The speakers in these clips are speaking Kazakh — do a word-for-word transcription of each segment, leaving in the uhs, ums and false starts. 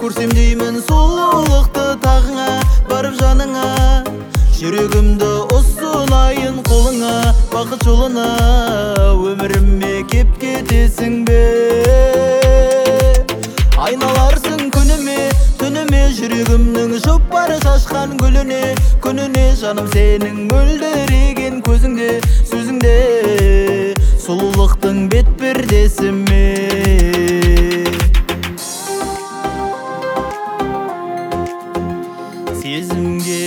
көрсем деймін сұлулықты тағыңа, барып жаныңа. Жүрегімді ұсынайын қолыңа, бақыт жолына. Өміріме кеп кетесің бе? Айналарсың күніме, түніме, жүрегімнің жұпары шашқан гүліне. Күніне жаным сенің мөлдіреген көзіңде, сөзіңде, сұлулықтың бет пердесіме. Сезімге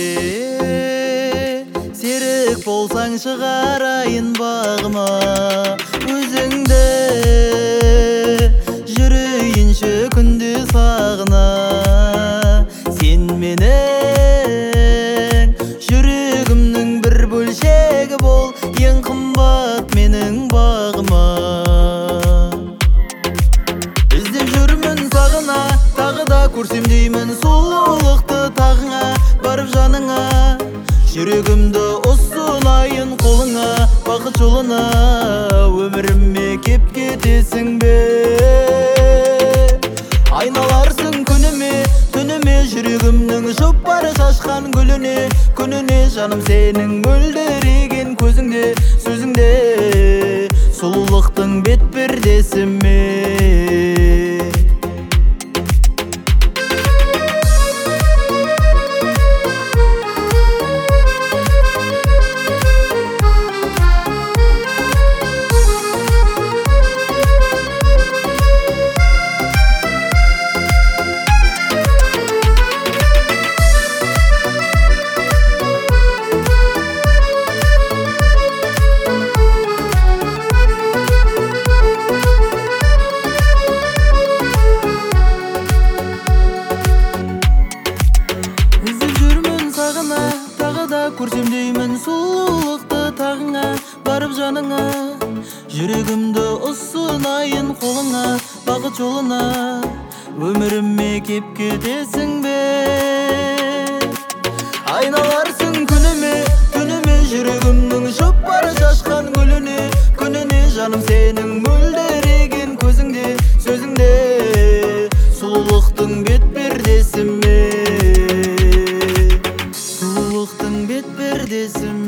серік болсаң шығарайын бағыма, өзіңді жүрейінші күнде сағына. Сен менің жүрегімнің бір бөлшегі бол, ең қымбат менің бағыма. Іздеп жүрмін сағына, тағы да көрсем деймін сұлулықты тағыңа, барып жаныңа. Жүрегімді ұсынайын қолыңа, бақыт жолына. Өміріме кеп кетесің бе? Айналарсың күніме, түніме, жүрегімнің жұпары шашқан гүліне. Күніне жаным сенің мөлдіреген көзіңде, сөзіңде, сұлулықтың бет пердесіме. Тағы да көрсем деймін сұлулықты тағыңа, барып жаныңа. Жүрегімді ұсынайын қолыңа, бақыт жолына. Өміріме кеп кетесің бе? Айналарсың күніме, түніме, жүрегімнің жұпары шашқан гүліне. Күніне жаным сенің мөлдіреген көзіңде, сөзіңде, сұлулықтың бет пердесіме. Бет пердесіме.